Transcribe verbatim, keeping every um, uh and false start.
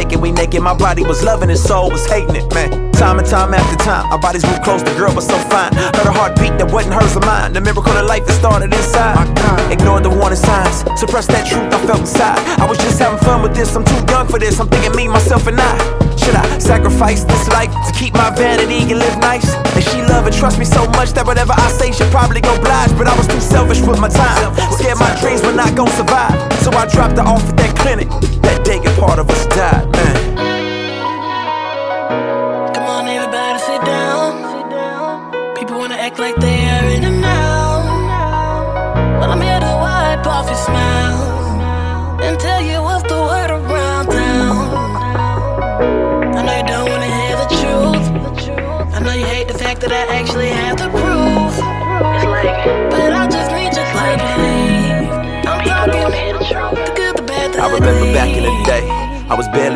naked, we naked. My body was loving it, soul was hating it, man. Time and time after time, our bodies moved close, the girl was so fine. Heard a heartbeat that wasn't hers or mine. The miracle of life that started inside. Ignored the warning signs, suppressed that truth I felt inside. I was just having fun with this, I'm too young for this. I'm thinking me, myself and I. Should I sacrifice this life to keep my vanity and live nice? And she love and trust me so much that whatever I say she'll probably go oblige. But I was too selfish with my time, scared my dreams were not gon' survive. So I dropped her off at that clinic. That day a part of us died, man. Come on everybody sit down. People wanna act like they are in and out. Well, I'm here to wipe off your smile and tell you what's the word around town. I know you don't wanna hear the truth. I know you hate the fact that I actually have the proof. But I just need you to believe I'm talking the good, the bad, the I remember back in the day, I was barely